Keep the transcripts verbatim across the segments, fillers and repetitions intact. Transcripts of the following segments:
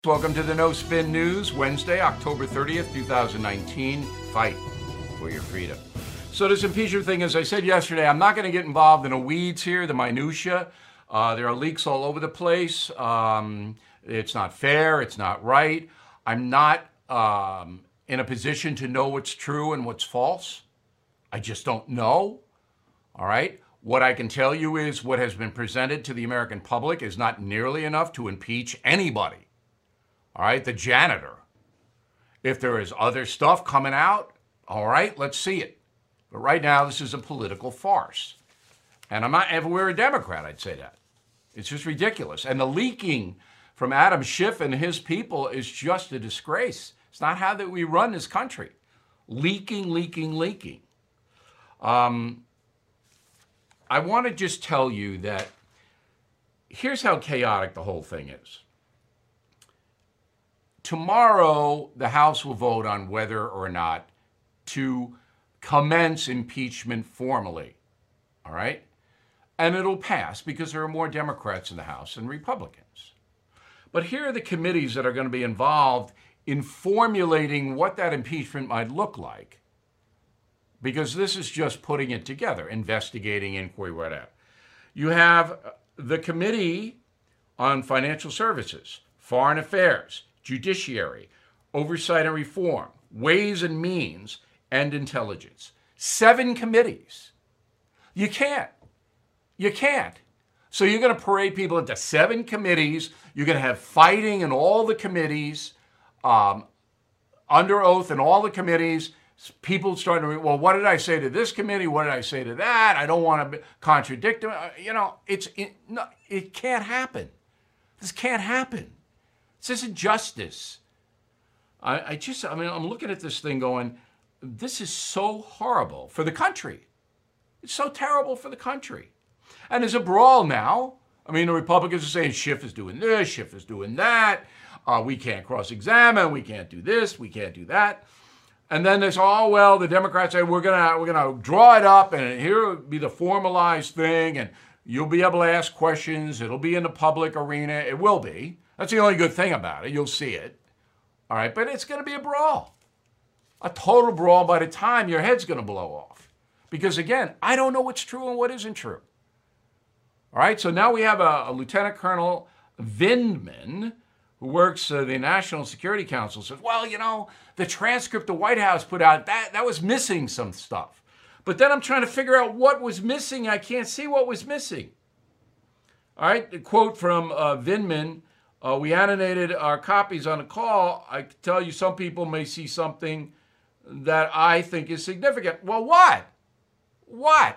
Welcome to the No Spin News, Wednesday, October thirtieth, twenty nineteen. Fight for your freedom. So this impeachment thing, as I said yesterday, I'm not going to get involved in the weeds here, the minutia. Uh, there are leaks all over the place. Um, it's not fair. It's not right. I'm not um, in a position to know what's true and what's false. I just don't know. All right. What I can tell you is what has been presented to the American public is not nearly enough to impeach anybody. All right, the janitor. If there is other stuff coming out, all right, let's see it. But right now, this is a political farce. And I'm not everywhere a Democrat, I'd say that. It's just ridiculous. And the leaking from Adam Schiff and his people is just a disgrace. It's not how that we run this country. Leaking, leaking, leaking. Um, I want to just tell you that here's how chaotic the whole thing is. Tomorrow, the House will vote on whether or not to commence impeachment formally, all right? And it'll pass because there are more Democrats in the House than Republicans. But here are the committees that are going to be involved in formulating what that impeachment might look like, because this is just putting it together, investigating, inquiry, whatever. You have the Committee on Financial Services, Foreign Affairs, Judiciary, Oversight and Reform, Ways and Means, and Intelligence. Seven committees. You can't. You can't. So you're going to parade people into seven committees. You're going to have fighting in all the committees, um, under oath in all the committees. People starting to, well, what did I say to this committee? What did I say to that? I don't want to contradict them. You know, it's it, no, it can't happen. This can't happen. This isn't justice. I, I just, I mean, I'm looking at this thing going, this is so horrible for the country. It's so terrible for the country. And there's a brawl now. I mean, the Republicans are saying Schiff is doing this, Schiff is doing that. Uh, we can't cross-examine. We can't do this. We can't do that. And then there's, oh, well, the Democrats say we're gonna we're gonna draw it up, and here will be the formalized thing, and you'll be able to ask questions. It'll be in the public arena. It will be. That's the only good thing about it. You'll see it. All right, but it's going to be a brawl. A total brawl by the time your head's going to blow off. Because, again, I don't know what's true and what isn't true. All right, so now we have a, a Lieutenant Colonel Vindman, who works uh, the National Security Council, says, well, you know, the transcript the White House put out, that, that was missing some stuff. But then I'm trying to figure out what was missing. I can't see what was missing. All right, the quote from uh, Vindman, uh, we annotated our copies on the call. I can tell you some people may see something that I think is significant. Well, what? What?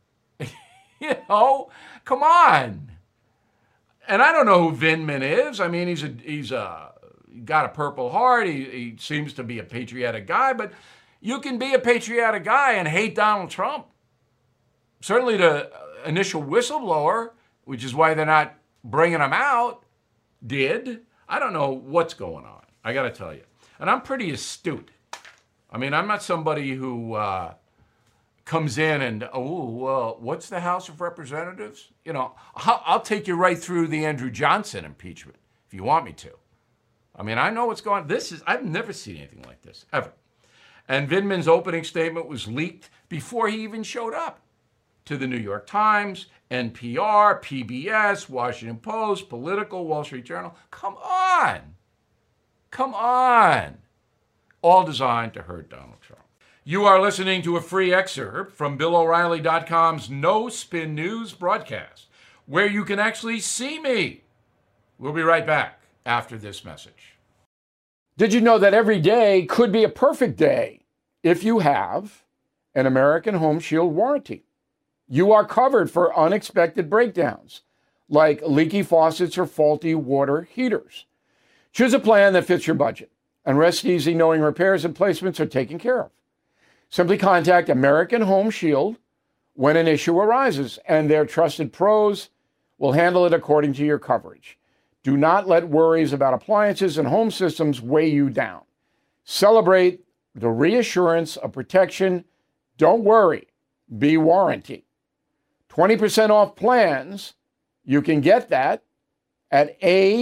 You know, come on. And I don't know who Vindman is. I mean, he's a he's a got a Purple Heart. He, he seems to be a patriotic guy, but you can be a patriotic guy and hate Donald Trump. Certainly the initial whistleblower, which is why they're not bringing him out, did. I don't know what's going on. I got to tell you. And I'm pretty astute. I mean, I'm not somebody who uh, comes in and, oh, well, what's the House of Representatives? You know, I'll, I'll take you right through the Andrew Johnson impeachment if you want me to. I mean, I know what's going on. This is, I've never seen anything like this, ever. And Vindman's opening statement was leaked before he even showed up to the New York Times, N P R, P B S, Washington Post, Political, Wall Street Journal. Come on. Come on. All designed to hurt Donald Trump. You are listening to a free excerpt from Bill O'Reilly dot com's No Spin News broadcast, where you can actually see me. We'll be right back after this message. Did you know that every day could be a perfect day if you have an American Home Shield warranty? You are covered for unexpected breakdowns, like leaky faucets or faulty water heaters. Choose a plan that fits your budget and rest easy knowing repairs and placements are taken care of. Simply contact American Home Shield when an issue arises, and their trusted pros will handle it according to your coverage. Do not let worries about appliances and home systems weigh you down. Celebrate the reassurance of protection. Don't worry, be warranty. twenty percent off plans, you can get that at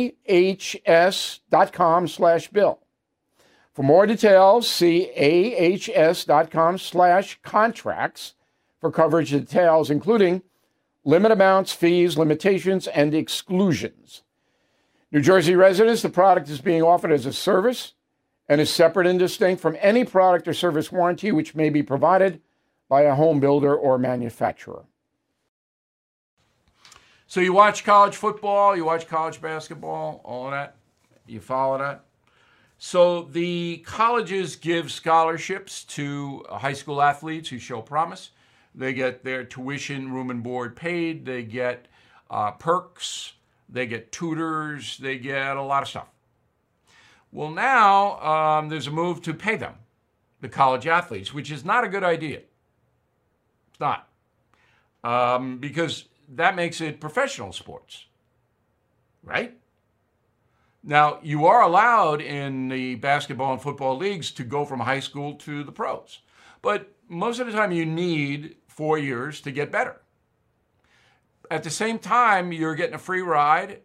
ahs.com slash bill. For more details, see ahs.com slash contracts for coverage details, including limit amounts, fees, limitations, and exclusions. New Jersey residents, the product is being offered as a service and is separate and distinct from any product or service warranty which may be provided by a home builder or manufacturer. So you watch college football, you watch college basketball, all of that. You follow that. So the colleges give scholarships to high school athletes who show promise. They get their tuition, room and board paid. They get uh, perks. They get tutors. They get a lot of stuff. Well, now um, there's a move to pay them, the college athletes, which is not a good idea. It's not. Um, because that makes it professional sports, right? Now, you are allowed in the basketball and football leagues to go from high school to the pros. But most of the time you need four years to get better. At the same time, you're getting a free ride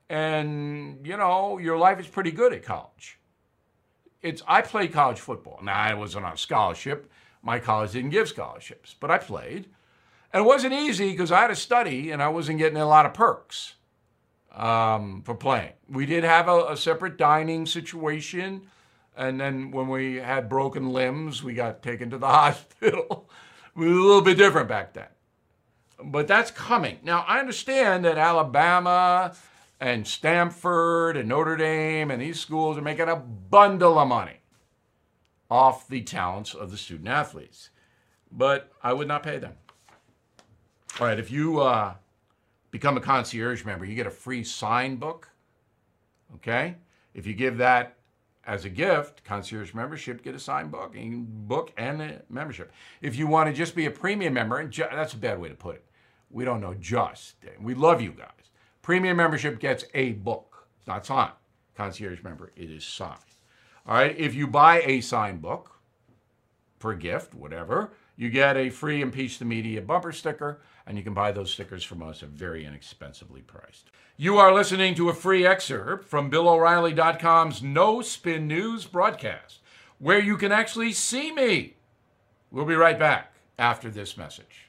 and, you know, your life is pretty good at college. It's I played college football. Now, I wasn't on a scholarship. My college didn't give scholarships, but I played. And it wasn't easy because I had to study and I wasn't getting a lot of perks um, for playing. We did have a, a separate dining situation. And then when we had broken limbs, we got taken to the hospital. It was a little bit different back then. But that's coming. Now, I understand that Alabama and Stanford and Notre Dame and these schools are making a bundle of money off the talents of the student athletes. But I would not pay them. All right, if you uh, become a concierge member, you get a free sign book, okay? If you give that as a gift, concierge membership, get a signed book, and book and a membership. If you want to just be a premium member, and ju- that's a bad way to put it. We don't know just. We love you guys. Premium membership gets a book. It's not signed. Concierge member, it is signed. All right, if you buy a signed book for a gift, whatever, you get a free Impeach the Media bumper sticker, and you can buy those stickers from us at very inexpensively priced. You are listening to a free excerpt from Bill O'Reilly dot com's No Spin News broadcast, where you can actually see me. We'll be right back after this message.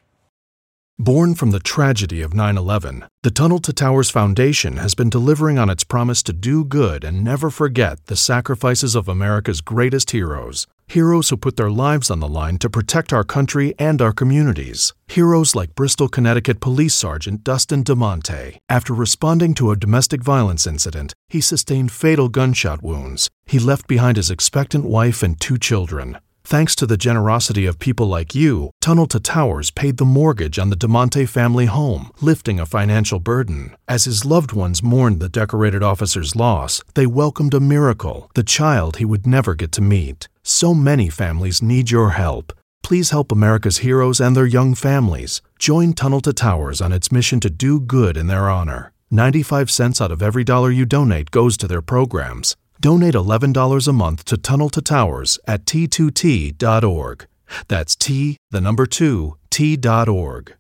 Born from the tragedy of nine eleven, the Tunnel to Towers Foundation has been delivering on its promise to do good and never forget the sacrifices of America's greatest heroes. Heroes who put their lives on the line to protect our country and our communities. Heroes like Bristol, Connecticut Police Sergeant Dustin DeMonte. After responding to a domestic violence incident, he sustained fatal gunshot wounds. He left behind his expectant wife and two children. Thanks to the generosity of people like you, Tunnel to Towers paid the mortgage on the DeMonte family home, lifting a financial burden. As his loved ones mourned the decorated officer's loss, they welcomed a miracle, the child he would never get to meet. So many families need your help. Please help America's heroes and their young families. Join Tunnel to Towers on its mission to do good in their honor. ninety-five cents out of every dollar you donate goes to their programs. Donate eleven dollars a month to Tunnel to Towers at T two T dot org. That's T, the number two, T dot org.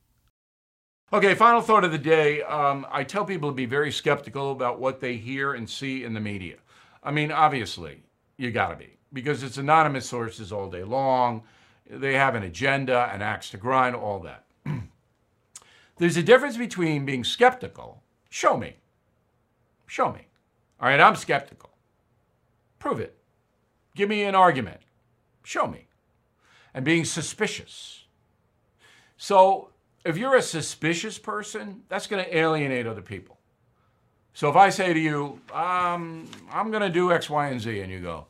Okay, final thought of the day. Um, I tell people to be very skeptical about what they hear and see in the media. I mean, obviously, you got to be, because it's anonymous sources all day long. They have an agenda, an axe to grind, all that. There's a difference between being skeptical. Show me. Show me. All right, I'm skeptical. Prove it. Give me an argument. Show me. And being suspicious. So if you're a suspicious person, that's going to alienate other people. So if I say to you, um, I'm going to do X, Y, and Z, and you go,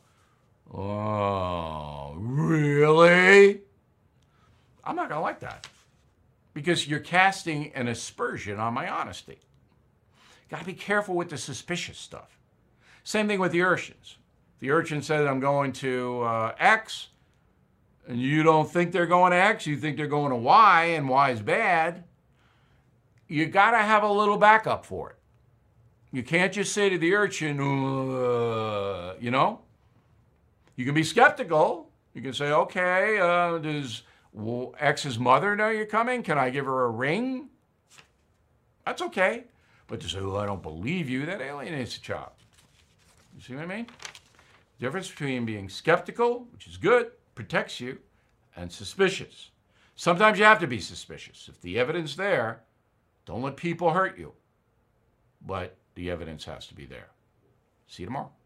oh, really? I'm not going to like that. Because you're casting an aspersion on my honesty. Got to be careful with the suspicious stuff. Same thing with the urchins. The urchin says, I'm going to uh, X, and you don't think they're going to X, you think they're going to Y, and Y is bad. You got to have a little backup for it. You can't just say to the urchin, uh, you know? You can be skeptical. You can say, okay, uh, does X's mother know you're coming? Can I give her a ring? That's okay. But to say, well, I don't believe you, that alienates the child. You see what I mean? Difference between being skeptical, which is good, protects you, and suspicious. Sometimes you have to be suspicious. If the evidence there, don't let people hurt you. But the evidence has to be there. See you tomorrow.